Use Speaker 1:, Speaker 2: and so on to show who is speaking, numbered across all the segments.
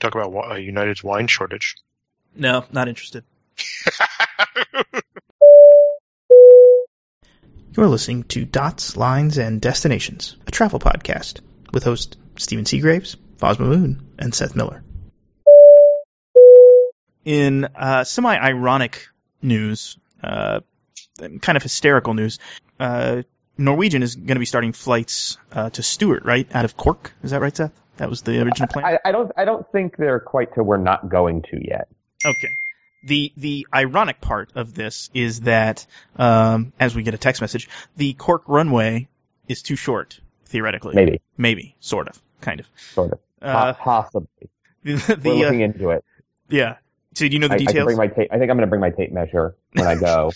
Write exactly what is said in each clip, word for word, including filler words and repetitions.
Speaker 1: could talk about uh, United's wine shortage.
Speaker 2: No, not interested. You're listening to Dots, Lines, and Destinations, a travel podcast with hosts Stephen Seagraves, Fosma Moon, and Seth Miller. In uh, semi-ironic news, uh, kind of hysterical news, uh, Norwegian is going to be starting flights uh, to Stewart, right, out of Cork. Is that right, Seth? That was the original plan?
Speaker 3: I, I don't I don't think they're quite to we're not going to yet.
Speaker 2: Okay. The the ironic part of this is that, um, as we get a text message, the Cork runway is too short, theoretically.
Speaker 3: Maybe.
Speaker 2: Maybe. Sort of. Kind of.
Speaker 3: Sort of.
Speaker 2: Uh,
Speaker 3: Possibly.
Speaker 2: The, the,
Speaker 3: We're looking
Speaker 2: uh,
Speaker 3: into it.
Speaker 2: Yeah. So do you know the
Speaker 3: I,
Speaker 2: details?
Speaker 3: I, can bring my tape, I think I'm going to bring my tape measure when I go.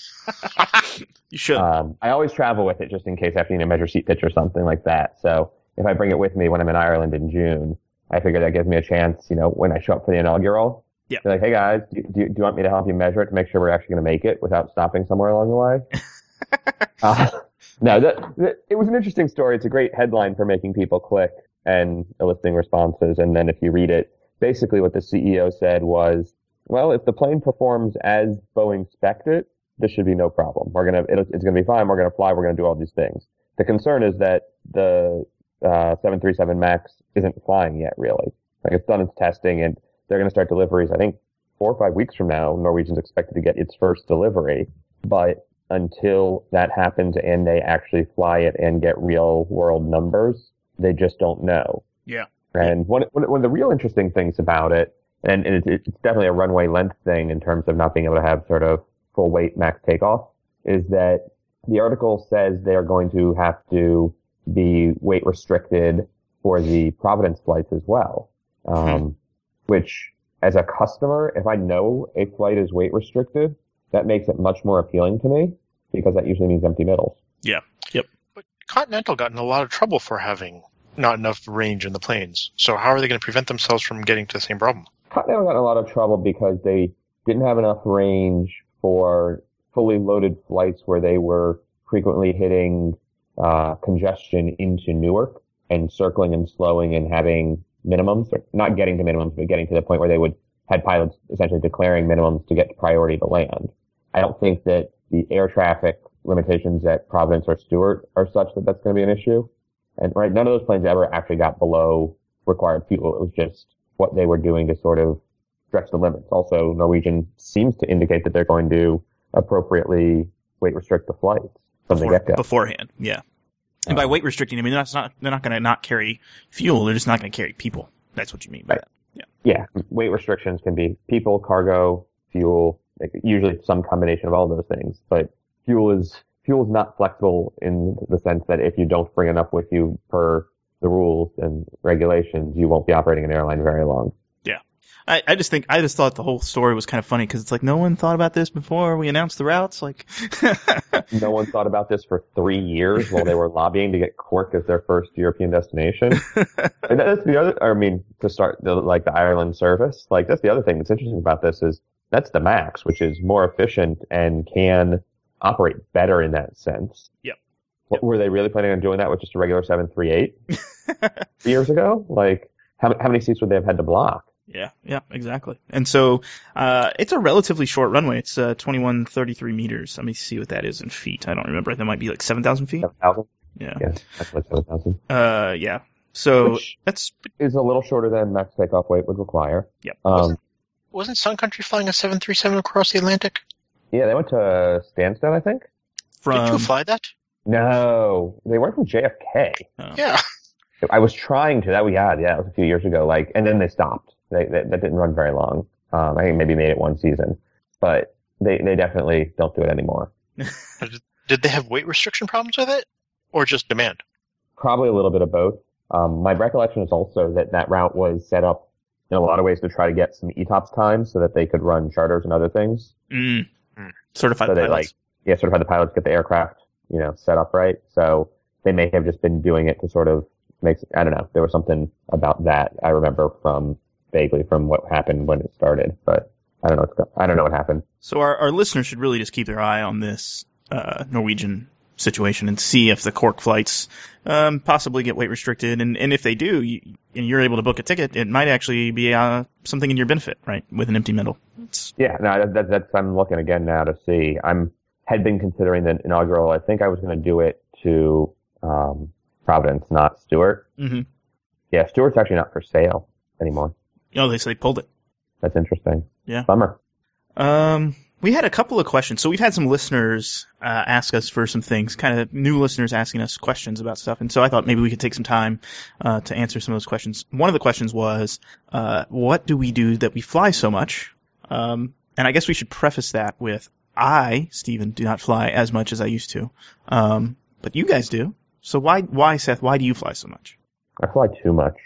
Speaker 2: You should.
Speaker 3: Um, I always travel with it just in case I have to you know, measure seat pitch or something like that. So if I bring it with me when I'm in Ireland in June, I figure that gives me a chance, you know, when I show up for the inaugural.
Speaker 2: Yeah.
Speaker 3: Be like, hey guys, do, do, do you want me to help you measure it to make sure we're actually going to make it without stopping somewhere along the way? uh, no, that, that, it was an interesting story. It's a great headline for making people click and eliciting responses. And then if you read it, basically what the C E O said was, well, if the plane performs as Boeing spec'd it, this should be no problem. We're gonna, it, it's gonna be fine. We're gonna fly. We're gonna do all these things. The concern is that the uh, seven thirty-seven MAX isn't flying yet, really. Like it's done its testing and they're going to start deliveries, I think, four or five weeks from now. Norwegian's expected to get its first delivery. But until that happens and they actually fly it and get real-world numbers, they just don't know.
Speaker 2: Yeah.
Speaker 3: And one, one of the real interesting things about it, and, and it's, it's definitely a runway length thing in terms of not being able to have sort of full-weight max takeoff, is that the article says they're going to have to be weight restricted for the Providence flights as well. Um, mm-hmm. Which, as a customer, if I know a flight is weight restricted, that makes it much more appealing to me because that usually means empty middles.
Speaker 2: Yeah. Yep.
Speaker 1: But Continental got in a lot of trouble for having not enough range in the planes. So how are they going to prevent themselves from getting to the same problem?
Speaker 3: Continental got in a lot of trouble because they didn't have enough range for fully loaded flights where they were frequently hitting uh, congestion into Newark and circling and slowing and having minimums, or not getting to minimums, but getting to the point where they would had pilots essentially declaring minimums to get priority to land. I don't think that the air traffic limitations at Providence or Stewart are such that that's going to be an issue. And right, none of those planes ever actually got below required fuel. It was just what they were doing to sort of stretch the limits. Also, Norwegian seems to indicate that they're going to appropriately weight restrict the flights from
Speaker 2: Before,
Speaker 3: the get-go.
Speaker 2: Beforehand, yeah. And by weight restricting, I mean that's not they're not going to not carry fuel. They're just not going to carry people. That's what you mean by
Speaker 3: right.
Speaker 2: that. Yeah.
Speaker 3: Yeah. Weight restrictions can be people, cargo, fuel. Like usually some combination of all those things. But fuel is fuel is not flexible in the sense that if you don't bring enough with you per the rules and regulations, you won't be operating an airline very long.
Speaker 2: I, I just think I just thought the whole story was kind of funny because it's like no one thought about this before we announced the routes. Like,
Speaker 3: no one thought about this for three years while they were lobbying to get Cork as their first European destination. And that's the other. I mean, to start the, like the Ireland service. Like that's the other thing that's interesting about this is that's the MAX, which is more efficient and can operate better in that sense.
Speaker 2: Yep.
Speaker 3: What,
Speaker 2: yep.
Speaker 3: Were they really planning on doing that with just a regular seven thirty-eight years ago? Like, how how many seats would they have had to block?
Speaker 2: Yeah, yeah, exactly. And so, uh, it's a relatively short runway. It's, uh, twenty-one thirty-three meters. Let me see what that is in feet. I don't remember. That might be like seven thousand feet.
Speaker 3: seven thousand?
Speaker 2: Yeah.
Speaker 3: Yeah, that's like seven thousand.
Speaker 2: Uh, yeah. So,
Speaker 3: Which
Speaker 2: that's...
Speaker 3: is a little shorter than max takeoff weight would require.
Speaker 2: Yep.
Speaker 3: Um,
Speaker 1: wasn't, wasn't Sun Country flying a seven thirty-seven across the Atlantic?
Speaker 3: Yeah, they went to Stansted, I think.
Speaker 2: From...
Speaker 1: Did you fly that?
Speaker 3: No, they went from J F K.
Speaker 2: Oh.
Speaker 1: Yeah.
Speaker 3: I was trying to. That we had, yeah, it was a few years ago. Like, and then they stopped. They, they that didn't run very long. Um, I think maybe made it one season, but they they definitely don't do it anymore.
Speaker 1: Did they have weight restriction problems with it, or just demand?
Speaker 3: Probably a little bit of both. Um, my recollection is also that that route was set up in a lot of ways to try to get some E TOPS time so that they could run charters and other things.
Speaker 2: Mm. Mm. Certified
Speaker 3: so they,
Speaker 2: pilots.
Speaker 3: Like, yeah, certified the pilots get the aircraft, you know, set up right. So they may have just been doing it to sort of make, I don't know, there was something about that I remember from, vaguely from what happened when it started, but I don't know, I don't know what happened.
Speaker 2: So our, our listeners should really just keep their eye on this, uh, Norwegian situation and see if the Cork flights um, possibly get weight restricted. And, and if they do, you, and you're able to book a ticket, it might actually be uh, something in your benefit, right, with an empty middle. It's...
Speaker 3: Yeah, no, that, that, that's I'm looking again now to see. I'm had been considering the inaugural. I think I was going to do it to um, Providence, not Stewart.
Speaker 2: Mm-hmm.
Speaker 3: Yeah, Stewart's actually not for sale anymore.
Speaker 2: Oh, they say they pulled it.
Speaker 3: That's interesting.
Speaker 2: Yeah.
Speaker 3: Bummer.
Speaker 2: Um, we had a couple of questions. So we've had some listeners uh, ask us for some things, kind of new listeners asking us questions about stuff. And so I thought maybe we could take some time uh, to answer some of those questions. One of the questions was, uh, what do we do that we fly so much? Um, and I guess we should preface that with, I, Stephen, do not fly as much as I used to. Um, but you guys do. So why, why, Seth, why do you fly so much?
Speaker 3: I fly too much.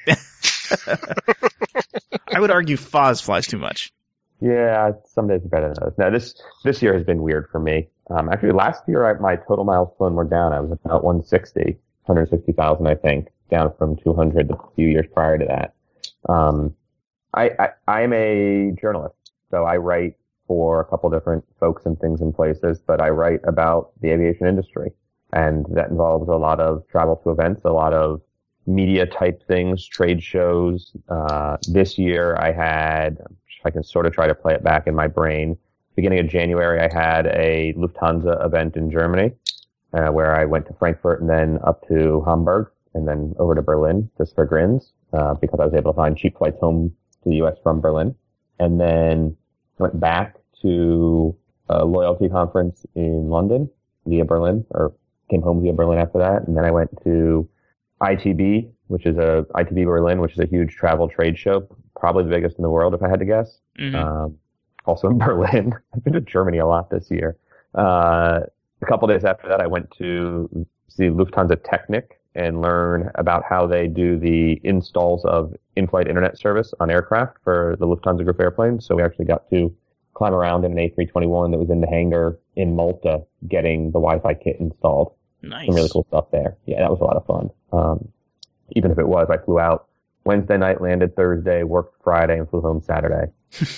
Speaker 2: I would argue Foz flies too much.
Speaker 3: Yeah, some days are better than others. Now, this this year has been weird for me. Um, actually, last year I, my total miles flown were down. I was about one sixty, one sixty thousand, I think, down from two hundred the few years prior to that. Um, I, I I'm a journalist, so I write for a couple different folks and things and places, but I write about the aviation industry, and that involves a lot of travel to events, a lot of media type things, trade shows. Uh, this year I had, if I can sort of try to play it back in my brain, beginning of January I had a Lufthansa event in Germany, uh, where I went to Frankfurt and then up to Hamburg and then over to Berlin just for grins, uh, because I was able to find cheap flights home to the U S from Berlin. And then went back to a loyalty conference in London via Berlin, or came home via Berlin after that. And then I went to I T B, which is a I T B Berlin, which is a huge travel trade show, probably the biggest in the world if I had to guess.
Speaker 2: Mm-hmm.
Speaker 3: Um, also in Berlin. I've been to Germany a lot this year. Uh, a couple days after that, I went to see Lufthansa Technik and learn about how they do the installs of in-flight internet service on aircraft for the Lufthansa Group airplanes. So we actually got to climb around in an A three twenty-one that was in the hangar in Malta getting the Wi-Fi kit installed.
Speaker 2: Nice.
Speaker 3: Some really cool stuff there. Yeah, that was a lot of fun. Um, even if it was, I flew out Wednesday night, landed Thursday, worked Friday, and flew home Saturday.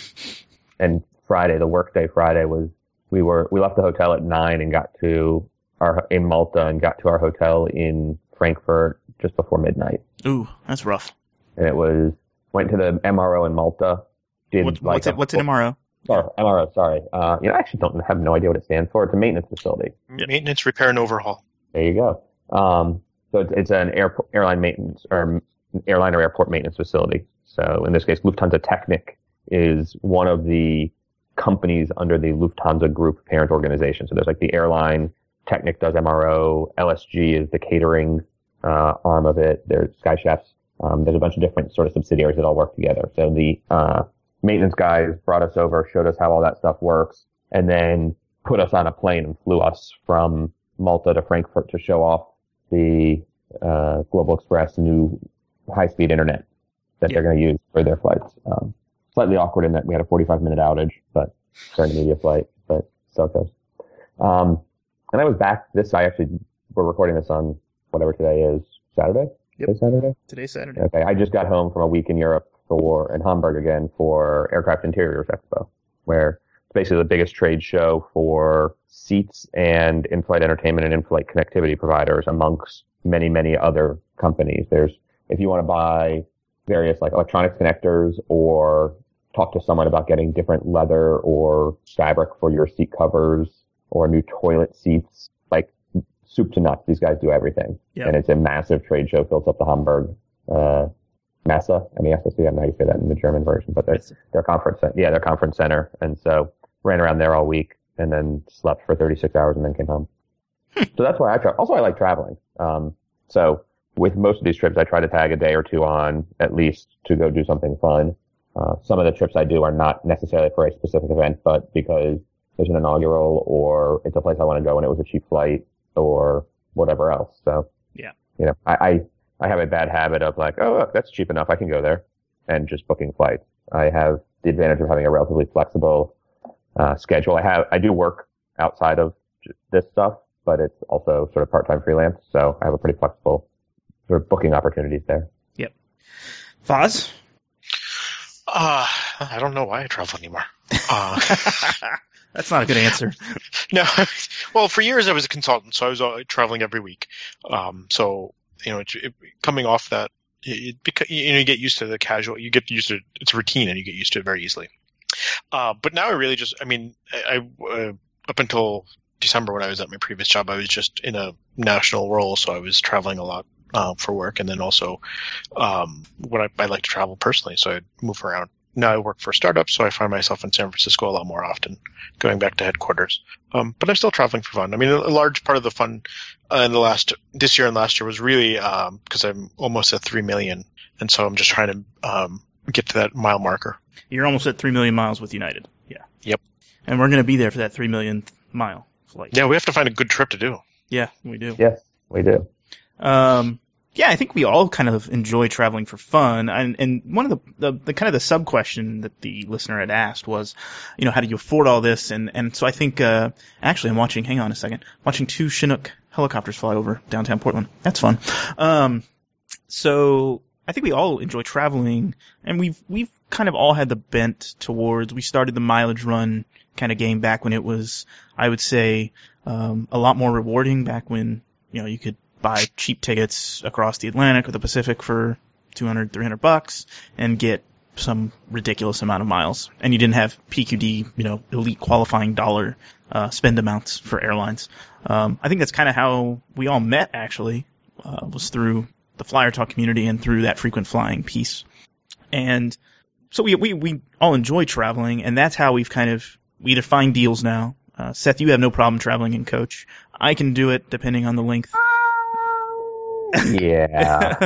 Speaker 3: And Friday, the work day Friday was, we were, we left the hotel at nine and got to our, in Malta and got to our hotel in Frankfurt just before midnight.
Speaker 2: Ooh, that's rough.
Speaker 3: And it was, went to the M R O in Malta. Did
Speaker 2: What,
Speaker 3: like
Speaker 2: what's it, what's an M R O?
Speaker 3: Sorry, M R O, sorry. Uh, you know, I actually don't have no idea what it stands for. It's a maintenance facility.
Speaker 1: Maintenance, repair, and overhaul.
Speaker 3: There you go. Um, so it's, it's an airport, airline maintenance or airline or airport maintenance facility. So in this case, Lufthansa Technik is one of the companies under the Lufthansa Group parent organization. So there's like the airline, Technik does M R O, L S G is the catering uh, arm of it. There's Sky Chefs. Um, there's a bunch of different sort of subsidiaries that all work together. So the uh, maintenance guys brought us over, showed us how all that stuff works, and then put us on a plane and flew us from Malta to Frankfurt to show off the uh, Global Express new high-speed internet that
Speaker 2: yeah.
Speaker 3: they're going to use for their flights. Um, slightly awkward in that we had a forty-five minute outage, but during the media flight, but so it goes. Um, and I was back this, I actually, we're recording this on whatever today is, Saturday?
Speaker 2: Yep.
Speaker 3: Today's Saturday?
Speaker 2: Today's Saturday.
Speaker 3: Okay, I just got home from a week in Europe for, in Hamburg again, for Aircraft Interiors Expo, where it's basically the biggest trade show for seats and in-flight entertainment and in-flight connectivity providers amongst many, many other companies. There's, if you want to buy various like electronics connectors or talk to someone about getting different leather or fabric for your seat covers or new toilet seats, like soup to nuts, these guys do everything.
Speaker 2: Yep.
Speaker 3: And it's a massive trade show, fills up the Hamburg, uh, Messe, M E S S E, I don't know how you say that in the German version, but their, their conference, yeah, their conference center. And so ran around there all week and then slept for thirty-six hours and then came home. So that's why I travel. Also, I like traveling. Um, so with most of these trips, I try to tag a day or two on at least to go do something fun. Uh, some of the trips I do are not necessarily for a specific event, but because there's an inaugural or it's a place I want to go and it was a cheap flight or whatever else. So,
Speaker 2: yeah,
Speaker 3: you know, I, I, I have a bad habit of like, oh, look, that's cheap enough. I can go there and just booking flights. I have the advantage of having a relatively flexible, uh, schedule. I have, I do work outside of this stuff, but it's also sort of part-time freelance. So I have a pretty flexible sort of booking opportunities there.
Speaker 2: Yep. Foz?
Speaker 1: Uh, I don't know why I travel anymore. Uh,
Speaker 2: That's not a good answer.
Speaker 1: No, well, for years I was a consultant, so I was uh, traveling every week. Um, so you know, it, it, coming off that, it, it, you know, you get used to the casual, you get used to it's routine, and you get used to it very easily. Uh, but now I really just, I mean, I, I uh, up until December when I was at my previous job, I was just in a national role, so I was traveling a lot uh, for work, and then also um, when I, I like to travel personally, so I move around. Now I work for a startup, so I find myself in San Francisco a lot more often, going back to headquarters. Um, but I'm still traveling for fun. I mean, a, a large part of the fun uh, in the last this year and last year was really because um, I'm almost at three million, and so I'm just trying to um, get to that mile marker.
Speaker 2: You're almost at three million miles with United. Yeah.
Speaker 1: Yep.
Speaker 2: And we're going to be there for that three millionth mile flight.
Speaker 1: Yeah, we have to find a good trip to do.
Speaker 2: Yeah, we do.
Speaker 3: Yes, we do.
Speaker 2: Um, yeah, I think we all kind of enjoy traveling for fun. And, and one of the, the, the kind of the sub question that the listener had asked was, you know, how do you afford all this? And, and so I think, uh, actually I'm watching, hang on a second, watching two Chinook helicopters fly over downtown Portland. That's fun. Um, so I think we all enjoy traveling, and we've, we've kind of all had the bent towards, we started the mileage run kind of game back when it was, I would say, um, a lot more rewarding back when, you know, you could buy cheap tickets across the Atlantic or the Pacific for two hundred, three hundred bucks and get some ridiculous amount of miles. And you didn't have P Q D, you know, elite qualifying dollar, uh, spend amounts for airlines. Um, I think that's kind of how we all met, actually, uh, was through the Flyer Talk community and through that frequent flying piece. And so we, we, we all enjoy traveling, and that's how we've kind of, we either find deals now. Uh, Seth, you have no problem traveling in coach. I can do it depending on the length.
Speaker 3: Yeah.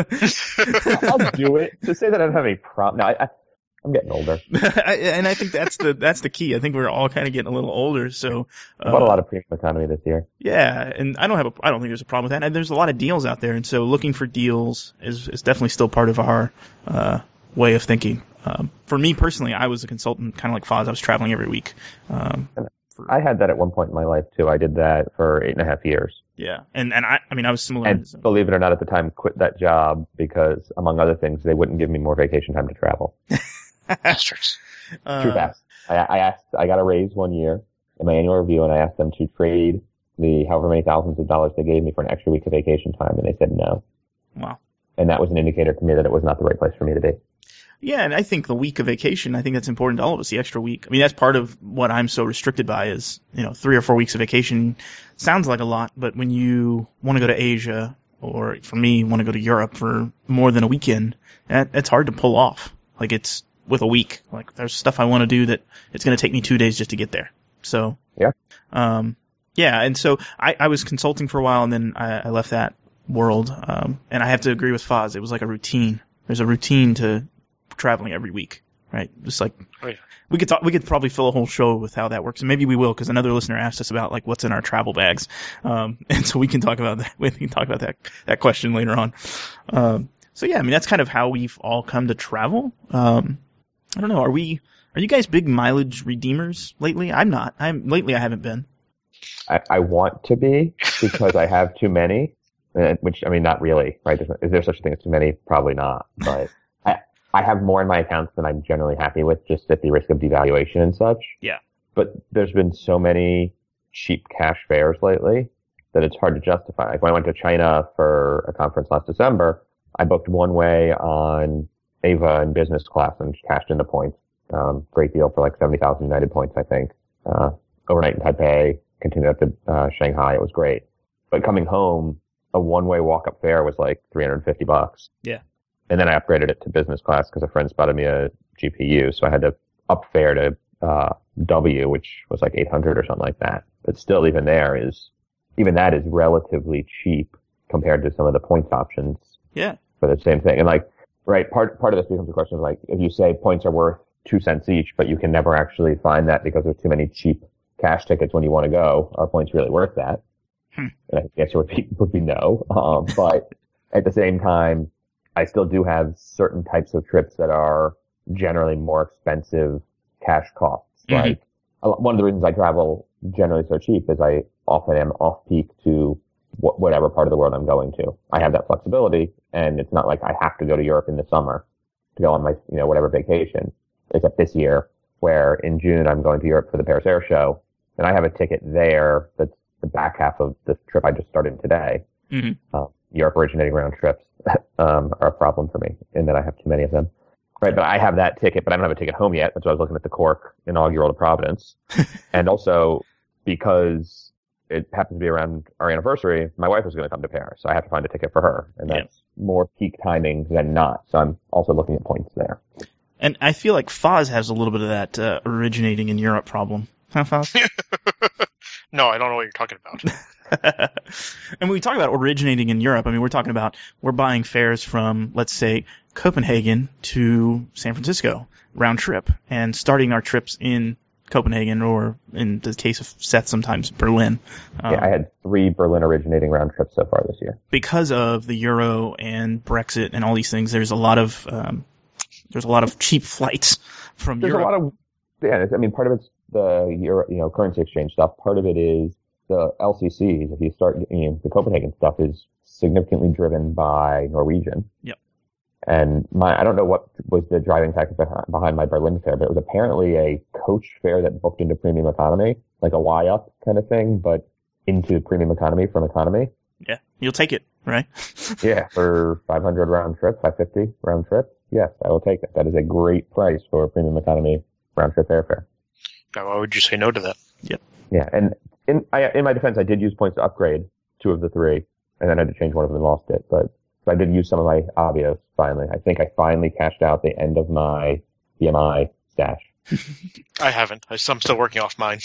Speaker 3: I'll do it. To say that I don't have any problem. No, I, I, I'm getting older.
Speaker 2: And I think that's the that's the key. I think we're all kind of getting a little older. So
Speaker 3: uh, I bought a lot of premium economy this year.
Speaker 2: Yeah, and I don't have a I don't think there's a problem with that. And there's a lot of deals out there, and so looking for deals is is definitely still part of our uh, way of thinking. Um, for me personally, I was a consultant, kind of like Foz. I was traveling every week. Um,
Speaker 3: for, I had that at one point in my life too. I did that for eight and a half years.
Speaker 2: Yeah, and and I I mean I was similar.
Speaker 3: And
Speaker 2: so.
Speaker 3: Believe it or not, at the time, quit that job because, among other things, they wouldn't give me more vacation time to travel.
Speaker 1: Bastards.
Speaker 2: Uh,
Speaker 3: True facts. I, I asked, I got a raise one year in my annual review, and I asked them to trade the however many thousands of dollars they gave me for an extra week of vacation time, and they said no.
Speaker 2: Wow.
Speaker 3: And that was an indicator to me that it was not the right place for me to be.
Speaker 2: Yeah, and I think the week of vacation, I think that's important to all of us, the extra week. I mean, that's part of what I'm so restricted by is, you know, three or four weeks of vacation sounds like a lot, but when you want to go to Asia, or for me, want to go to Europe for more than a weekend, that, it's hard to pull off. Like, it's with a week. Like, there's stuff I want to do that it's going to take me two days just to get there. So,
Speaker 3: yeah.
Speaker 2: Um, yeah, and so I, I was consulting for a while, and then I, I left that world. Um, and I have to agree with Foz. It was like a routine. There's a routine to traveling every week, right? Just like
Speaker 1: oh, yeah.
Speaker 2: we could talk, we could probably fill a whole show with how that works, and maybe we will, because another listener asked us about like what's in our travel bags, um, and so we can talk about that. We can talk about that that question later on. Um, so yeah, I mean that's kind of how we've all come to travel. Um, I don't know. Are we? Are you guys big mileage redeemers lately? I'm not. I'm lately. I haven't been.
Speaker 3: I, I want to be because I have too many, which I mean, not really, right? Is there such a thing as too many? Probably not, but. I have more in my accounts than I'm generally happy with, just at the risk of devaluation and such.
Speaker 2: Yeah.
Speaker 3: But there's been so many cheap cash fares lately that it's hard to justify. Like when I went to China for a conference last December, I booked one way on Ava in business class and cashed in the points. Um, great deal for like seventy thousand United points, I think. Uh, overnight in Taipei, continued up to uh, Shanghai. It was great. But coming home, a one-way walk-up fare was like three hundred fifty bucks.
Speaker 2: Yeah.
Speaker 3: And then I upgraded it to business class because a friend spotted me a G P U. So I had to up fare to uh, W, which was like eight hundred or something like that. But still, even there is, even that is relatively cheap compared to some of the points options.
Speaker 2: Yeah.
Speaker 3: For the same thing. And like, right, part part of this becomes a question of like, if you say points are worth two cents each, but you can never actually find that because there's too many cheap cash tickets when you want to go, are points really worth that?
Speaker 2: Hmm.
Speaker 3: And I think the answer would be, would be no. Um, but at the same time, I still do have certain types of trips that are generally more expensive cash costs.
Speaker 2: Mm-hmm.
Speaker 3: Like one of the reasons I travel generally so cheap is I often am off peak to wh- whatever part of the world I'm going to. I have that flexibility, and it's not like I have to go to Europe in the summer to go on my, you know, whatever vacation. Except this year, where in June I'm going to Europe for the Paris Air Show, and I have a ticket there that's the back half of this trip I just started today.
Speaker 2: Mm-hmm.
Speaker 3: Uh, Europe originating round trips um, are a problem for me in that I have too many of them. Right, but I have that ticket, but I don't have a ticket home yet. That's why I was looking at the Cork inaugural to Providence. And also because it happens to be around our anniversary, my wife was going to come to Paris, so I have to find a ticket for her. And that's yeah. more peak timing than not. So I'm also looking at points there.
Speaker 2: And I feel like Foz has a little bit of that uh, originating in Europe problem. Huh, Foz?
Speaker 1: No, I don't know what you're talking about.
Speaker 2: And when we talk about originating in Europe, I mean, we're talking about we're buying fares from, let's say, Copenhagen to San Francisco, round trip, and starting our trips in Copenhagen or, in the case of Seth, sometimes Berlin. Um,
Speaker 3: yeah, I had three Berlin originating round trips so far this year.
Speaker 2: Because of the Euro and Brexit and all these things, there's a lot of um, there's a lot of cheap flights from
Speaker 3: there's
Speaker 2: Europe.
Speaker 3: There's a lot of, yeah, it's, I mean, part of it's the Euro, you know, currency exchange stuff. Part of it is the L C Cs. If you start, you know, the Copenhagen stuff is significantly driven by Norwegian.
Speaker 2: Yep.
Speaker 3: And my, I don't know what was the driving factor behind my Berlin fare, but it was apparently a coach fare that booked into premium economy, like a Y up kind of thing, but into premium economy from economy.
Speaker 2: Yeah, you'll take it, right?
Speaker 3: Yeah, for five hundred round trip, five fifty round trip. Yes, I will take it. That is a great price for a premium economy round trip airfare.
Speaker 1: Now, why would you say no to that?
Speaker 2: Yep.
Speaker 3: Yeah, and in I, in my defense, I did use points to upgrade two of the three, and then I had to change one of them and lost it. But so I did use some of my Avios finally. I think I finally cashed out the end of my B M I stash.
Speaker 1: I haven't. I'm still working off mine.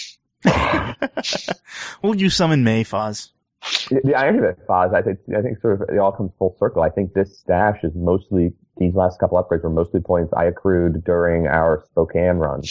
Speaker 2: We'll use some in May, Foz.
Speaker 3: The irony of it, Foz, I think, I think sort of it all comes full circle. I think this stash is mostly, these last couple upgrades were mostly points I accrued during our Spokane run.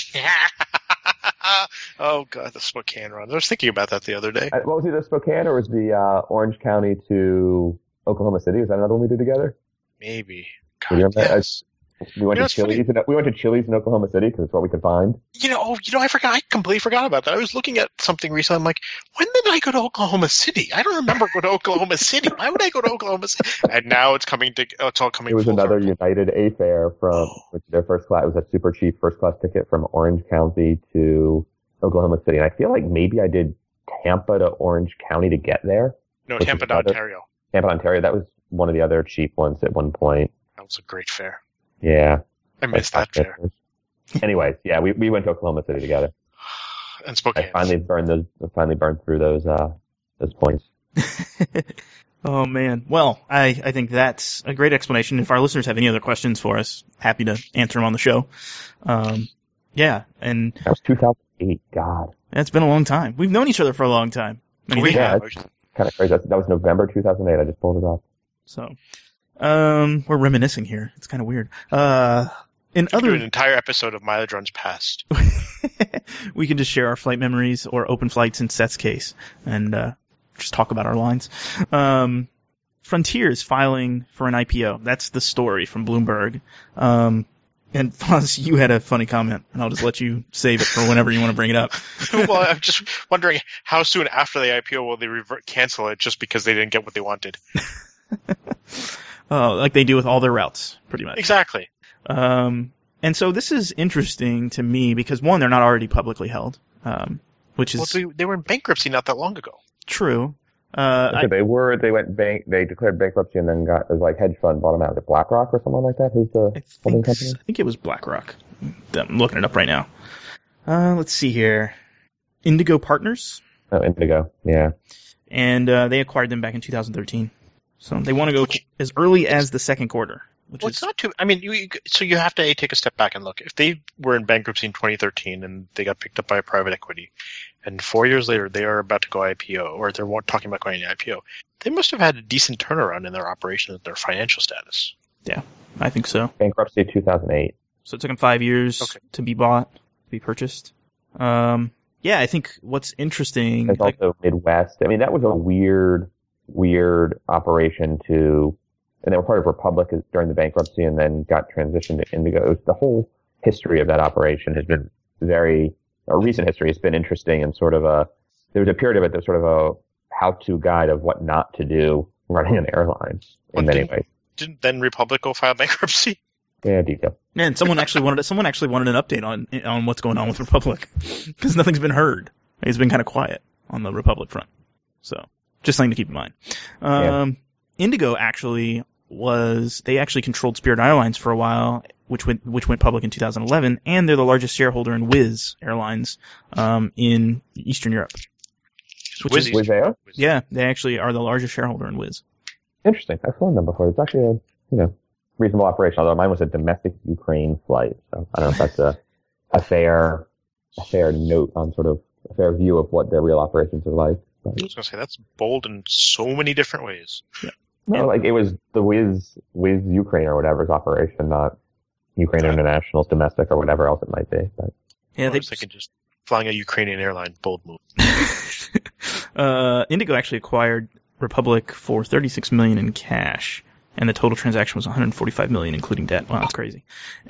Speaker 1: Oh, God, the Spokane run. I was thinking about that the other day.
Speaker 3: What was either Spokane or was the uh, Orange County to Oklahoma City? Was that another one we did together?
Speaker 1: Maybe.
Speaker 3: God,
Speaker 1: yes.
Speaker 3: We went
Speaker 1: you know,
Speaker 3: to Chili's. In, we went to Chili's in Oklahoma City because it's what we could find.
Speaker 1: You know, oh, you know, I forgot. I completely forgot about that. I was looking at something recently. I'm like, when did I go to Oklahoma City? I don't remember going to Oklahoma City. Why would I go to Oklahoma City? And now it's coming to. Oh, it's all coming.
Speaker 3: It was
Speaker 1: full
Speaker 3: another
Speaker 1: circle.
Speaker 3: United A fare from
Speaker 1: Oh.
Speaker 3: which their first class. It was a super cheap first class ticket from Orange County to Oklahoma City, and I feel like maybe I did Tampa to Orange County to get there.
Speaker 1: No,
Speaker 3: which
Speaker 1: Tampa
Speaker 3: is
Speaker 1: to
Speaker 3: another-
Speaker 1: Ontario.
Speaker 3: Tampa, Ontario. That was one of the other cheap ones at one point.
Speaker 1: That was a great fare.
Speaker 3: Yeah.
Speaker 1: I missed that fare.
Speaker 3: Anyways, yeah, we we went to Oklahoma City together.
Speaker 1: And
Speaker 3: I
Speaker 1: Spokane.
Speaker 3: finally burned those. I finally burned through those uh those points.
Speaker 2: Oh, man. Well, I, I think that's a great explanation. If our listeners have any other questions for us, happy to answer them on the show. Um, yeah, and
Speaker 3: That was two thousand eight. God,
Speaker 2: it's been a long time. We've known each other for a long time. I mean,
Speaker 1: we
Speaker 3: yeah,
Speaker 1: have.
Speaker 3: kind of crazy. That, that was November two thousand eight. I just pulled it up.
Speaker 2: So, um, we're reminiscing here. It's kind of weird. Uh, in
Speaker 1: Do an
Speaker 2: other,
Speaker 1: entire episode of Mileage Runs Past.
Speaker 2: we can just share our flight memories or open flights in Seth's case and, uh, just talk about our lines. Um, Frontier is filing for an I P O. That's the story from Bloomberg. Um, and Foz, you had a funny comment, and I'll just let you save it for whenever you want to bring it up.
Speaker 1: Well, I'm just wondering how soon after the I P O will they revert, cancel it just because they didn't get what they wanted.
Speaker 2: Oh, like they do with all their routes, pretty much.
Speaker 1: Exactly.
Speaker 2: Um, and so this is interesting to me because, one, they're not already publicly held, um, which is
Speaker 1: Well, they, they were in bankruptcy not that long ago.
Speaker 2: true. Uh,
Speaker 3: Okay,
Speaker 2: I,
Speaker 3: they were. They went bank. They declared bankruptcy and then got it was like hedge fund bought them out. Was it BlackRock or someone like that? Who's the
Speaker 2: I
Speaker 3: holding
Speaker 2: think,
Speaker 3: company?
Speaker 2: I think it was BlackRock. I'm looking it up right now. Uh, let's see here. Indigo Partners,
Speaker 3: Oh, Indigo. Yeah.
Speaker 2: and uh, they acquired them back in two thousand thirteen. So they want to go
Speaker 1: Which-
Speaker 2: as early as the second quarter, which
Speaker 1: Well,
Speaker 2: is
Speaker 1: it's not too. I mean, you, you so you have to a, take a step back and look. If they were in bankruptcy in twenty thirteen and they got picked up by a private equity, and four years later they are about to go I P O, or they're wa- talking about going to I P O, they must have had a decent turnaround in their operations and their financial status.
Speaker 2: I think so.
Speaker 3: Bankruptcy two thousand eight.
Speaker 2: So it took them five years
Speaker 1: Okay.
Speaker 2: to be bought, to be purchased. Um, yeah, I think what's interesting.
Speaker 3: There's
Speaker 2: Like,
Speaker 3: also Midwest. I mean, that was a weird, weird operation to, and they were part of Republic during the bankruptcy and then got transitioned to Indigo. It was, the whole history of that operation has been very, or recent history has been interesting and sort of a, there was a period of it that was sort of a how-to guide of what not to do running an airline in
Speaker 1: Well,
Speaker 3: many
Speaker 1: didn't-
Speaker 3: ways.
Speaker 1: Didn't then Republic go file bankruptcy?
Speaker 3: Yeah, detail.
Speaker 2: man, someone actually wanted someone actually wanted an update on on what's going on with Republic because nothing's been heard. It's been kind of quiet on the Republic front. So, just something to keep in mind. Um, yeah. Indigo actually was, they actually controlled Spirit Airlines for a while, which went, which went public in two thousand eleven, and they're the largest shareholder in Wizz Airlines, um, in Eastern Europe. Which
Speaker 3: Wizz,
Speaker 2: is,
Speaker 3: Wizz Air?
Speaker 2: Yeah, they actually are the largest shareholder in Wizz.
Speaker 3: Interesting. I've flown them before. It's actually a, you know, reasonable operation, although mine was a domestic Ukraine flight, so I don't know if that's a, a fair, a fair note on sort of, a fair view of what their real operations are like. But,
Speaker 1: I was going to say, that's bold in so many different ways.
Speaker 2: Yeah.
Speaker 3: No, like it was the Wizz, Wizz Ukraine or whatever's operation, not Ukraine
Speaker 1: Yeah.
Speaker 3: International's domestic or whatever else it might be. But
Speaker 2: Yeah,
Speaker 1: I
Speaker 2: they
Speaker 1: was thinking just flying a Ukrainian airline, bold move.
Speaker 2: uh, Indigo actually acquired Republic for thirty-six million dollars in cash, and the total transaction was one hundred forty-five million dollars, including debt. Wow, that's crazy.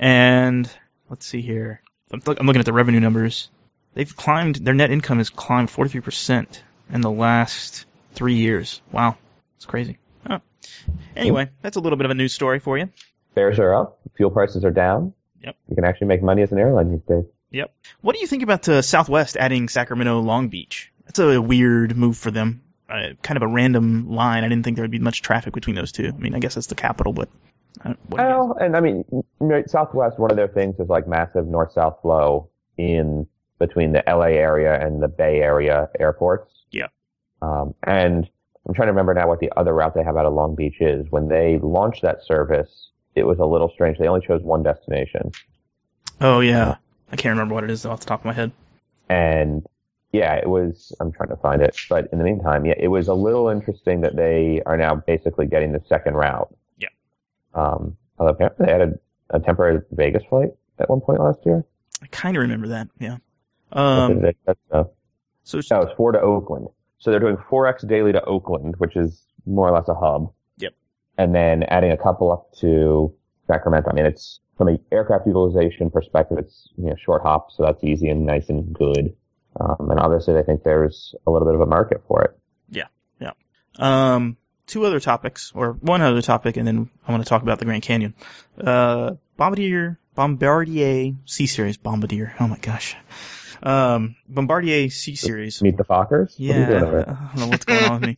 Speaker 2: And let's see here. I'm, look, I'm looking at the revenue numbers. They've climbed, their net income has climbed forty-three percent in the last three years. Wow, it's crazy. Oh. Anyway, that's a little bit of a news story for you.
Speaker 3: fares are up, fuel prices are down.
Speaker 2: Yep.
Speaker 3: You can actually make money as an airline these days.
Speaker 2: Yep. What do you think about uh, Southwest adding Sacramento Long Beach? That's a weird move for them. Uh, kind of a random line. I didn't think there would be much traffic between those two. I mean, I guess it's the capital, but uh, what do you
Speaker 3: Well, and I mean, you know, Southwest, one of their things is like massive north-south flow in between the L A area and the Bay Area airports.
Speaker 2: Yeah.
Speaker 3: Um, and I'm trying to remember now what the other route they have out of Long Beach is. When they launched that service, it was a little strange. They only chose one destination.
Speaker 2: Oh, yeah. I can't remember what it is off the top of my head.
Speaker 3: And yeah, it was, I'm trying to find it. But in the meantime, yeah, it was a little interesting that they are now basically getting the second route.
Speaker 2: Yeah.
Speaker 3: Um, although apparently they had a, a temporary Vegas flight at one point last year.
Speaker 2: I kind of remember that, yeah. Um,
Speaker 3: That's, uh,
Speaker 2: so it's,
Speaker 3: no, it's four to Oakland. So they're doing four X daily to Oakland, which is more or less a hub.
Speaker 2: Yep.
Speaker 3: And then adding a couple up to Sacramento. I mean, it's from an aircraft utilization perspective, it's, you know, short hop, so that's easy and nice and good. Um, and obviously I think there's a little bit of a market for it.
Speaker 2: yeah, yeah. Um, two other topics, or one other topic, and then I want to talk about the Grand Canyon. Uh, Bombardier, Bombardier C-Series, Bombardier, oh my gosh. Um, Bombardier C-Series.
Speaker 3: Meet the Fockers? What are you doing over
Speaker 2: Yeah,
Speaker 3: there?
Speaker 2: I don't know what's going on with me.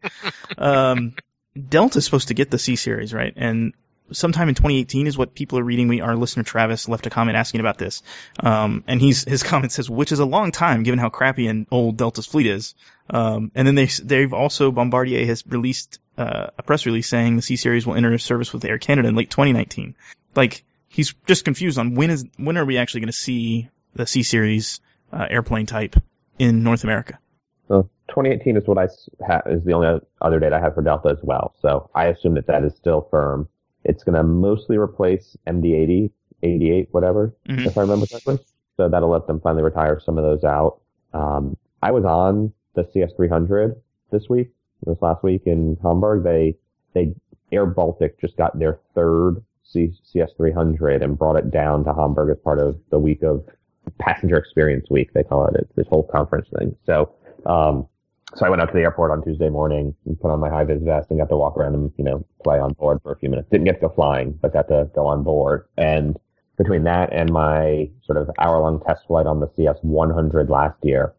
Speaker 2: Um, Delta's supposed to get the C-Series, right? And sometime in twenty eighteen is what people are reading. We, our listener Travis left a comment asking about this. Um, and he's, his comment says, which is a long time given how crappy and old Delta's fleet is. Um, and then they, they've also, Bombardier has released, uh, a press release saying the C-Series will enter service with Air Canada in late twenty nineteen. Like, he's just confused on when is, when are we actually going to see the C-Series, uh, airplane type in North America?
Speaker 3: So twenty eighteen is what I ha- is the only other date I have for Delta as well. So I assume that that is still firm. It's going to mostly replace M D eighty, eighty-eight, whatever,
Speaker 2: Mhm.
Speaker 3: if I remember correctly. So that'll let them finally retire some of those out. Um, I was on the C S three hundred this week, this last week in Hamburg. They, they, Air Baltic just got their third C- CS three hundred and brought it down to Hamburg as part of the week of Passenger Experience Week, they call it. It's this whole conference thing. So, um, so I went out to the airport on Tuesday morning and put on my high-vis vest and got to walk around and, you know, play on board for a few minutes. Didn't get to go flying, but got to go on board. And between that and my sort of hour-long test flight on the C S one hundred last year,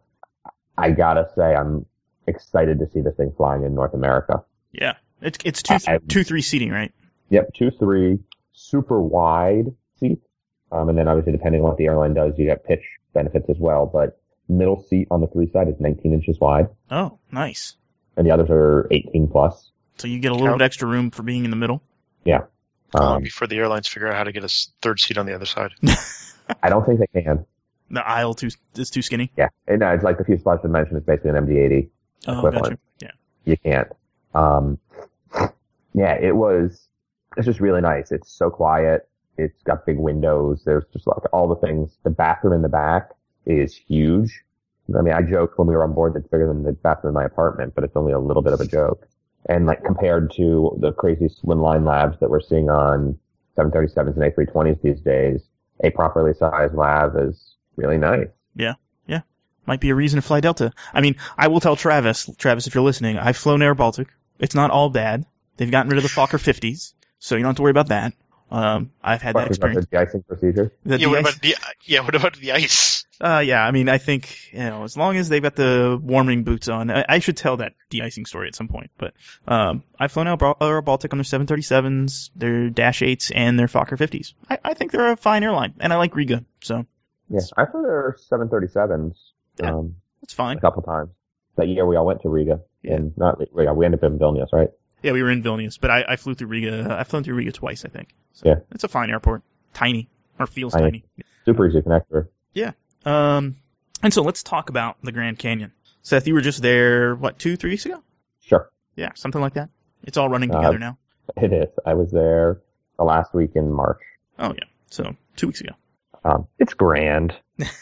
Speaker 3: I gotta say I'm excited to see this thing flying in North America.
Speaker 2: Yeah. It's, it's two,
Speaker 3: I-
Speaker 2: two, three seating, right?
Speaker 3: Yep, two, three, super wide seats. Um, and then obviously depending on what the airline does, you get pitch benefits as well. But middle seat on the three side is nineteen inches wide,
Speaker 2: Oh, nice.
Speaker 3: and the others are eighteen plus.
Speaker 2: So you get a little
Speaker 1: How-
Speaker 2: bit extra room for being in the middle.
Speaker 3: Yeah.
Speaker 1: How long
Speaker 3: Um,
Speaker 1: before the airlines figure out how to get a s- third seat on the other side?
Speaker 3: I don't think they can.
Speaker 2: The aisle too is too skinny.
Speaker 3: Yeah. And no, it's like the fuselage dimension is basically an M D eighty.
Speaker 2: Oh,
Speaker 3: Equivalent.
Speaker 2: gotcha. Yeah.
Speaker 3: You can't. Um, yeah, it was, it's just really nice. It's so quiet. It's got big windows. There's just like all the things. The bathroom in the back is huge. I mean, I joked when we were on board that it's bigger than the bathroom in my apartment, but it's only a little bit of a joke. And like compared to the crazy slimline labs that we're seeing on seven thirty-sevens and A three twenties these days, a properly sized lab is really nice.
Speaker 2: Yeah. Yeah. Might be a reason to fly Delta. I mean, I will tell Travis, Travis, if you're listening, I've flown Air Baltic. It's not all bad. They've gotten rid of the Fokker fifties, so you don't have to worry about that. Um, I've had that
Speaker 3: Questions about
Speaker 2: experience.
Speaker 3: the de-icing procedure?
Speaker 2: The
Speaker 1: yeah, what
Speaker 2: de-ice-
Speaker 1: about the yeah? What about the ice?
Speaker 2: Uh, yeah, I mean, I think, you know, as long as they've got the warming boots on, I, I should tell that de-icing story at some point, but, um, I've flown out Bal- Air Baltic on their seven thirty-sevens, their Dash eights, and their Fokker fifties. I, I think they're a fine airline, and I like Riga, so.
Speaker 3: Yeah, I flew their seven thirty-sevens
Speaker 2: Yeah.
Speaker 3: um,
Speaker 2: That's fine.
Speaker 3: a couple times. That year we all went to Riga.
Speaker 2: Yeah.
Speaker 3: And not, yeah, we ended up in Vilnius, right?
Speaker 2: Yeah, we were in Vilnius, but I, I flew through Riga, I've flown through Riga twice, I think. So
Speaker 3: Yeah.
Speaker 2: It's a fine airport. Tiny. Or feels
Speaker 3: Tiny.
Speaker 2: tiny.
Speaker 3: Super easy to connect through.
Speaker 2: Um, and so let's talk about the Grand Canyon. Seth, you were just there, what, two, three weeks ago?
Speaker 3: Sure.
Speaker 2: Yeah, something like that. It's all running
Speaker 3: Uh,
Speaker 2: together now.
Speaker 3: It is. I was there the last week in March.
Speaker 2: Oh, yeah. So, two weeks ago.
Speaker 3: Um, it's grand,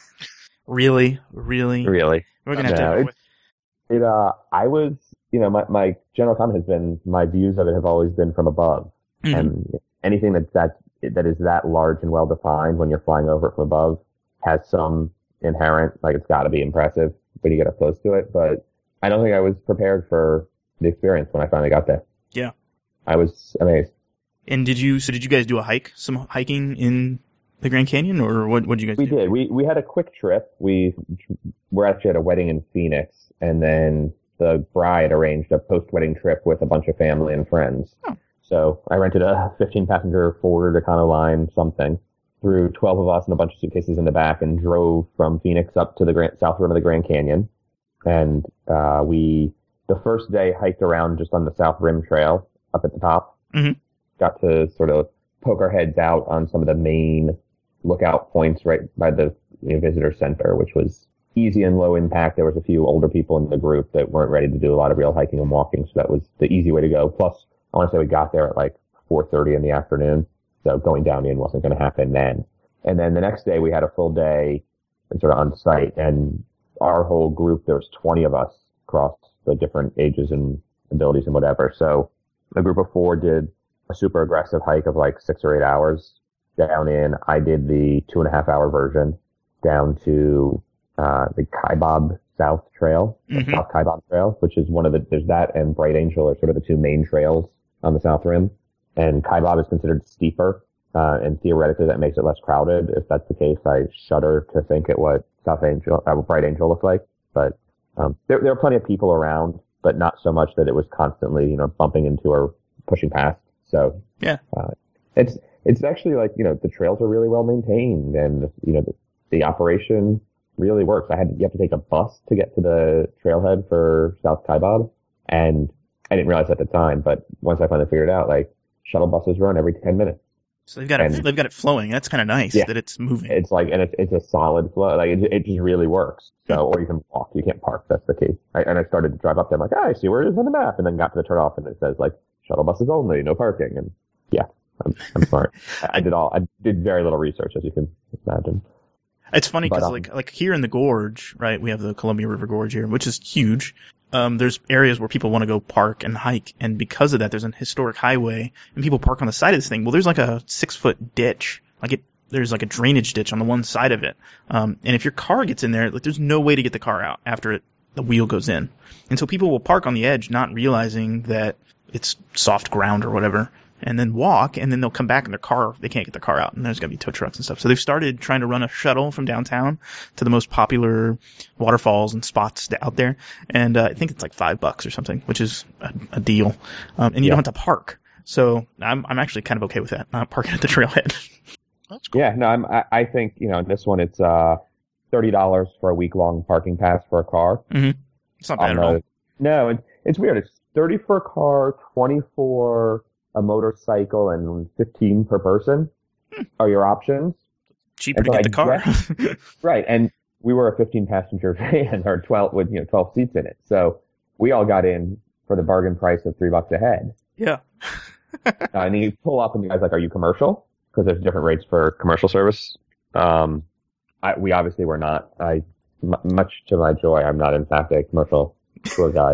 Speaker 2: Really? Really?
Speaker 3: really.
Speaker 2: We're going to have
Speaker 3: No,
Speaker 2: to...
Speaker 3: it's- It, uh, I was, you know, my, my general comment has been, my views of it have always been from above.
Speaker 2: Mhm.
Speaker 3: And anything that's that, that is that large and well defined when you're flying over it from above has some inherent, like it's got to be impressive when you get up close to it. But I don't think I was prepared for the experience when I finally got there.
Speaker 2: Yeah.
Speaker 3: I was amazed.
Speaker 2: And did you, so did you guys do a hike, some hiking in the Grand Canyon, or what, what did you guys
Speaker 3: We
Speaker 2: do?
Speaker 3: did. We, we had a quick trip. We were actually at a wedding in Phoenix, and then the bride arranged a post-wedding trip with a bunch of family and friends.
Speaker 2: Oh.
Speaker 3: So I rented a fifteen passenger Ford Econoline something, threw twelve of us and a bunch of suitcases in the back, and drove from Phoenix up to the Grand, south rim of the Grand Canyon. And uh, we, the first day, hiked around just on the South Rim Trail up at the top.
Speaker 2: Mhm.
Speaker 3: Got to sort of poke our heads out on some of the main lookout points right by the you know, visitor center, which was easy and low impact. There was a few older people in the group that weren't ready to do a lot of real hiking and walking, so that was the easy way to go. Plus, I want to say we got there at like four thirty in the afternoon, so going down in wasn't going to happen then. And then the next day we had a full day and sort of on site, and our whole group, there was twenty of us across the different ages and abilities and whatever. So a group of four did a super aggressive hike of like six or eight hours down in. I did the two and a half hour version down to uh, the Kaibab South Trail,
Speaker 2: Mhm.
Speaker 3: South Kaibab Trail, which is one of the, there's that and Bright Angel are sort of the two main trails on the South Rim. And Kaibab is considered steeper, uh, and theoretically that makes it less crowded. If that's the case, I shudder to think at what South Angel, uh, Bright Angel looked like. But, um, there, there were plenty of people around, but not so much that it was constantly, you know, bumping into or pushing past. So,
Speaker 2: Yeah.
Speaker 3: uh, it's, it's actually like, you know, the trails are really well maintained, and, you know, the, the operation really works. I had to, you have to take a bus to get to the trailhead for South Kaibab, and I didn't realize at the time, but once I finally figured it out, like, shuttle buses run every ten minutes.
Speaker 2: So they've got it,
Speaker 3: And-
Speaker 2: they've got it flowing. That's kind of nice
Speaker 3: Yeah.
Speaker 2: that it's moving.
Speaker 3: It's like, and it's, it's a solid flow. Like, it, it just really works. So, or you can walk. You can't park. That's the key. I, and I started to drive up there. I'm like, ah, I see where it is on the map. And then got to the turnoff, and it says, like, shuttle buses only, no parking. And yeah, I'm, I'm smart. I, I did all, I did very little research, as you can imagine.
Speaker 2: It's funny
Speaker 3: But,
Speaker 2: because
Speaker 3: um,
Speaker 2: like like here in the gorge, right? We have the Columbia River Gorge here, which is huge. Um, there's areas where people want to go park and hike, and because of that, there's an historic highway, and people park on the side of this thing. Well, there's like a six foot ditch, like it. There's like a drainage ditch on the one side of it, um, and if your car gets in there, like there's no way to get the car out after it the wheel goes in, and so people will park on the edge, not realizing that it's soft ground or whatever. And then walk, and then they'll come back in their car. They can't get their car out, and there's going to be tow trucks and stuff. So they've started trying to run a shuttle from downtown to the most popular waterfalls and spots out there. And uh, I think it's like five bucks or something, which is a, a deal. Um, and you
Speaker 3: Yeah.
Speaker 2: don't have to park. So I'm I'm actually kind of okay with that, not parking at the trailhead.
Speaker 1: That's cool.
Speaker 3: Yeah, no, I'm, I, I think, you know, in this one, it's, uh, thirty dollars for a week long parking pass for a car.
Speaker 2: It's not bad
Speaker 3: On
Speaker 2: at all.
Speaker 3: the- No, it, it's weird. It's thirty for a car, twenty for a motorcycle, and fifteen per person are your options.
Speaker 2: Cheaper to
Speaker 3: so
Speaker 2: get the car.
Speaker 3: I Right. And we were a fifteen passenger van, or twelve with, you know, twelve seats in it. So we all got in for the bargain price of three bucks a head.
Speaker 2: Yeah.
Speaker 3: Uh, and you pull up and the guy's like, are you commercial? Because there's different rates for commercial service. Um, I, we obviously were not. I, m- much to my joy, I'm not in fact a commercial tour guide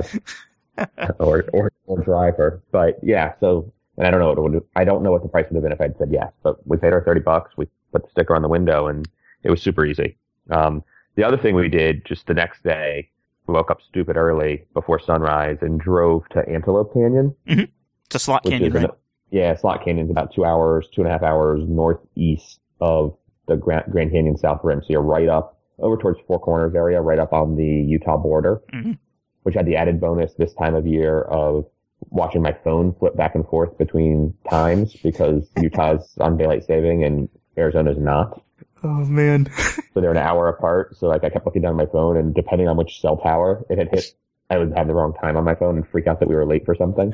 Speaker 3: or, or, or driver. But yeah, so, and I don't know what it would, I don't know what the price would have been if I'd said yes, but we paid our thirty bucks. We put the sticker on the window, and it was super easy. Um, the other thing we did just the next day, we woke up stupid early before sunrise and drove to Antelope Canyon.
Speaker 2: It's a slot
Speaker 3: Which
Speaker 2: canyon,
Speaker 3: is
Speaker 2: right?
Speaker 3: an, Yeah, Slot Canyon's about two hours, two and a half hours northeast of the Grand, Grand Canyon South Rim. So you're right up over towards Four Corners area, right up on the Utah border,
Speaker 2: Mm-hmm.
Speaker 3: which had the added bonus this time of year of watching my phone flip back and forth between times because Utah's on daylight saving and Arizona's not.
Speaker 2: Oh, man.
Speaker 3: So they're an hour apart. So like I kept looking down at my phone, and depending on which cell tower it had hit, I would have the wrong time on my phone and freak out that we were late for something.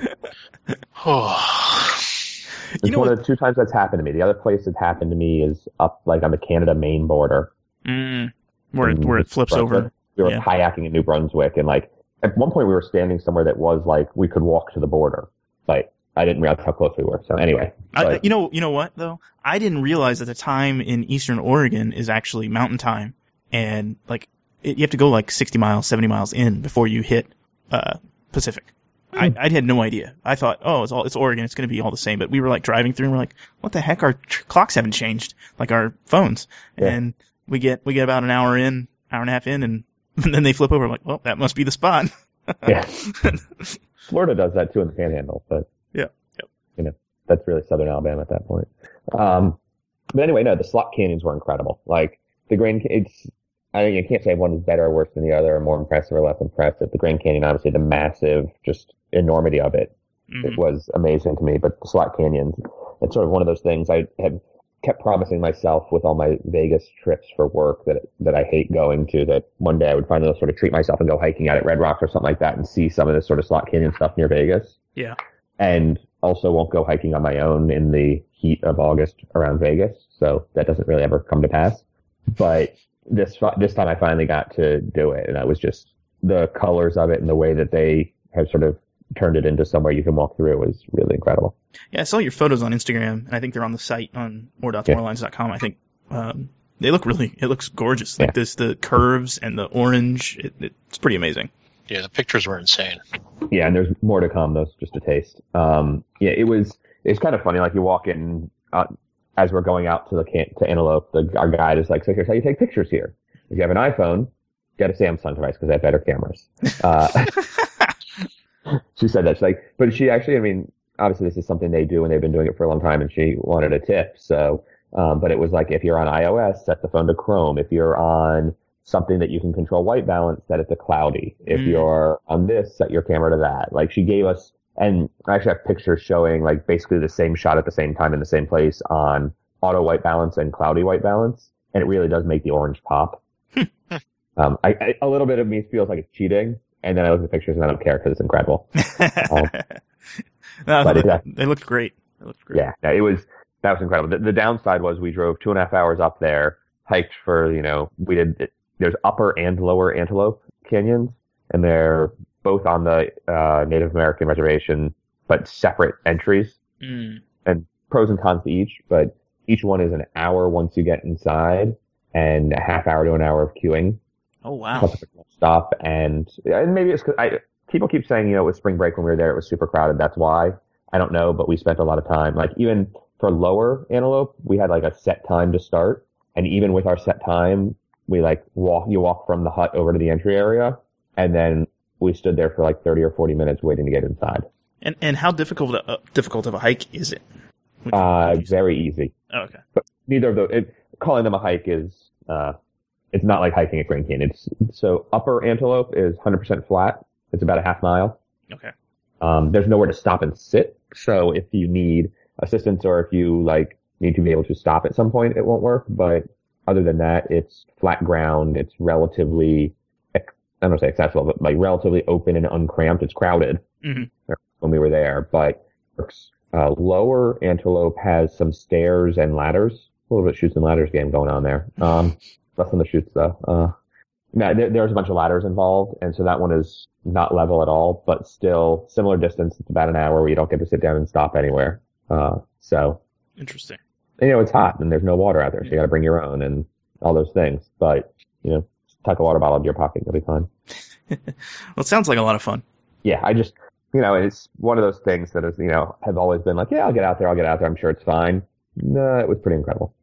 Speaker 3: It's
Speaker 2: You know
Speaker 3: one
Speaker 2: what-
Speaker 3: of the two times that's happened to me. The other place that's happened to me is up like on the Canada-Maine border.
Speaker 2: Mm, where it,
Speaker 3: in
Speaker 2: where it flips
Speaker 3: Brunswick.
Speaker 2: over.
Speaker 3: We were
Speaker 2: Yeah.
Speaker 3: kayaking in New Brunswick, and like at one point we were standing somewhere that was like we could walk to the border, but I didn't realize how close we were. So anyway,
Speaker 2: I,
Speaker 3: but-
Speaker 2: you know, you know what though? I didn't realize that the time in Eastern Oregon is actually mountain time, and like it, you have to go like sixty miles, seventy miles in before you hit uh, Pacific. I, I had no idea. I thought, oh, it's all it's Oregon. It's going to be all the same. But we were like driving through, and we're like, what the heck? Our tr- clocks haven't changed, like our phones.
Speaker 3: Yeah.
Speaker 2: And we get we get about an hour in, hour and a half in, and, and then they flip over. I'm like, well, that must be the spot.
Speaker 3: yeah, Florida does that too in the Panhandle, but
Speaker 2: Yeah. Yep.
Speaker 3: you know that's really Southern Alabama at that point. Um, but anyway, no, the Slot Canyons were incredible. Like the Grand, it's I mean, you can't say one is better or worse than the other, or more impressive or less impressive. The Grand Canyon, obviously, the massive, just enormity of it,
Speaker 2: Mhm.
Speaker 3: it was amazing to me. But the Slot Canyons, it's sort of one of those things I have kept promising myself with all my Vegas trips for work that that I hate going to, that one day I would finally sort of treat myself and go hiking out at Red Rocks or something like that and see some of this sort of Slot Canyon stuff near Vegas.
Speaker 2: Yeah.
Speaker 3: And also won't go hiking on my own in the heat of August around Vegas. So that doesn't really ever come to pass. But this this time I finally got to do it, and I was just the colors of it and the way that they have sort of turned it into somewhere you can walk through was really incredible.
Speaker 2: Yeah, I saw your photos on Instagram, and I think they're on the site on more dot tomorrowlines dot com. I think um, they look really, it looks gorgeous. Like
Speaker 3: Yeah.
Speaker 2: this, the curves and the orange, it, it's pretty amazing.
Speaker 1: Yeah, the pictures were insane.
Speaker 3: Yeah, and there's more to come. Those just a taste. Um, yeah, it was. It's kind of funny. Like you walk in uh, as we're going out to the can- to Antelope. The, our guide is like, "So here's how you take pictures here. If you have an iPhone, get a Samsung device because they have better cameras." Uh, she said that. She's like, but she actually, I mean, obviously this is something they do and they've been doing it for a long time, and she wanted a tip. So, um, but it was like, if you're on iOS, set the phone to Chrome. If you're on something that you can control white balance, set it to cloudy. If
Speaker 2: Mm.
Speaker 3: you're on this, set your camera to that. Like she gave us, and I actually have pictures showing like basically the same shot at the same time in the same place on auto white balance and cloudy white balance. And it really does make the orange pop. um, I, I, a little bit of me feels like it's cheating. And then I look at the pictures and I don't care because it's incredible. Um,
Speaker 2: No, I
Speaker 3: but
Speaker 2: thought
Speaker 3: it-
Speaker 2: they, they looked great. They looked great.
Speaker 3: Yeah, no, it was, that was incredible. The, the downside was we drove two and a half hours up there, hiked for, you know, we did, there's upper and lower Antelope canyons, and they're both on the uh, Native American reservation, but separate entries,
Speaker 2: Mm.
Speaker 3: and pros and cons to each, but each one is an hour once you get inside, and a half hour to an hour of queuing,
Speaker 2: Oh, wow.
Speaker 3: plus a stop, and, and maybe it's because I, people keep saying, you know, it was spring break when we were there, it was super crowded, that's why. I don't know, but we spent a lot of time. Like, even for lower Antelope, we had like a set time to start, and even with our set time, we like walk, you walk from the hut over to the entry area, and then we stood there for like thirty or forty minutes waiting to get inside.
Speaker 2: And and how difficult a, uh, difficult of a hike is it? Would you-
Speaker 3: Uh,
Speaker 2: would you say?
Speaker 3: very easy.
Speaker 2: Oh, okay.
Speaker 3: But neither of those, it, calling them a hike is, uh, it's not like hiking at Grand Canyon. It's, so upper Antelope is one hundred percent flat. It's about a half mile.
Speaker 2: Okay.
Speaker 3: Um, there's nowhere to stop and sit. So if you need assistance or if you like need to be able to stop at some point, it won't work. But other than that, it's flat ground. It's relatively, I don't want to say accessible, but like relatively open and uncramped. It's crowded
Speaker 2: Mhm.
Speaker 3: when we were there, but uh, lower Antelope has some stairs and ladders. A little bit of chutes and ladders game going on there. Um, less than the chutes though. Uh, no, there, there's a bunch of ladders involved, and so that one is not level at all, but still similar distance. It's about an hour where you don't get to sit down and stop anywhere. Uh, so,
Speaker 2: Interesting.
Speaker 3: and, you know, it's hot and there's no water out there, so you got to bring your own and all those things. But you know, tuck a water bottle into your pocket, you'll be fine.
Speaker 2: Well, it sounds like a lot of fun.
Speaker 3: Yeah, I just, you know, it's one of those things that is, you know, have always been like, yeah, I'll get out there, I'll get out there, I'm sure it's fine. No, it was pretty incredible.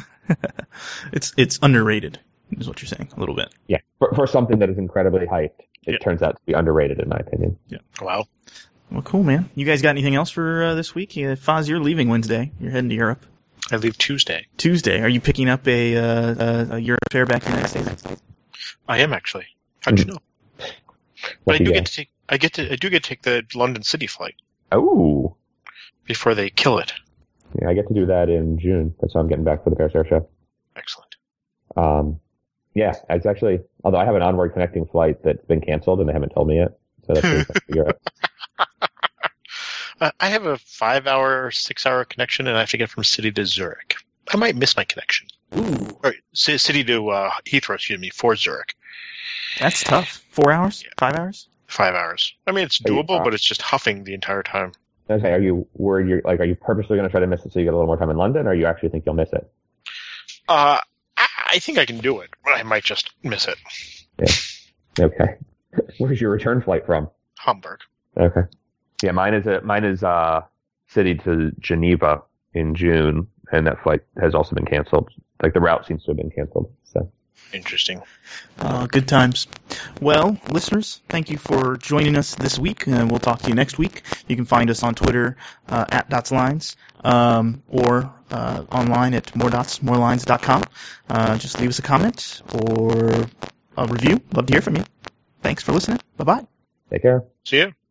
Speaker 2: It's it's underrated, is what you're saying, a little bit.
Speaker 3: Yeah, for, for something that is incredibly hyped, it
Speaker 2: Yeah.
Speaker 3: turns out to be underrated in my opinion.
Speaker 1: Wow.
Speaker 2: Well, cool, man. You guys got anything else for uh, this week? Yeah, Foz, you're leaving Wednesday. You're heading to Europe.
Speaker 1: I leave Tuesday.
Speaker 2: Tuesday. Are you picking up a, uh, a, a Europe fare back to the United States?
Speaker 1: I am actually. How'd you know? But I
Speaker 3: Lucky
Speaker 1: do
Speaker 3: guy.
Speaker 1: get to take. I get to. I do get to take the London City flight
Speaker 3: Oh,
Speaker 1: before they kill it.
Speaker 3: yeah, I get to do that in June. That's why I'm getting back for the Paris Air Show.
Speaker 1: Excellent.
Speaker 3: Um, yeah, it's actually, although I have an onward connecting flight that's been canceled and they haven't told me yet, so that's really fun to figure out.
Speaker 1: Uh, I have a five-hour, six-hour connection, and I have to get from City to Zurich. I might miss my connection.
Speaker 2: Ooh,
Speaker 1: Or C- City to uh, Heathrow, excuse me, for Zurich.
Speaker 2: that's tough. Four hours?
Speaker 1: Yeah.
Speaker 2: Five hours?
Speaker 1: Five hours. I mean, it's
Speaker 3: Are you-
Speaker 1: doable,
Speaker 3: uh,
Speaker 1: but it's just huffing the entire time.
Speaker 3: Okay, are you worried you're, like, are you purposely going to try to miss it so you get a little more time in London, or you actually think you'll miss it?
Speaker 1: Uh, I, I think I can do it, but I might just miss it.
Speaker 3: Okay. Where's your return flight from?
Speaker 1: Hamburg.
Speaker 3: Okay. Yeah, mine is a, mine is uh city to Geneva in June, and that flight has also been canceled. Like the route seems to have been canceled. So
Speaker 1: Interesting.
Speaker 2: Uh, good times. Well, listeners, thank you for joining us this week, and we'll talk to you next week. You can find us on Twitter uh, at dotslines um, or uh, online at moredotsmorelines dot com. Uh, just leave us a comment or a review. Love to hear from you. Thanks for listening. Bye-bye.
Speaker 3: take care.
Speaker 1: See ya.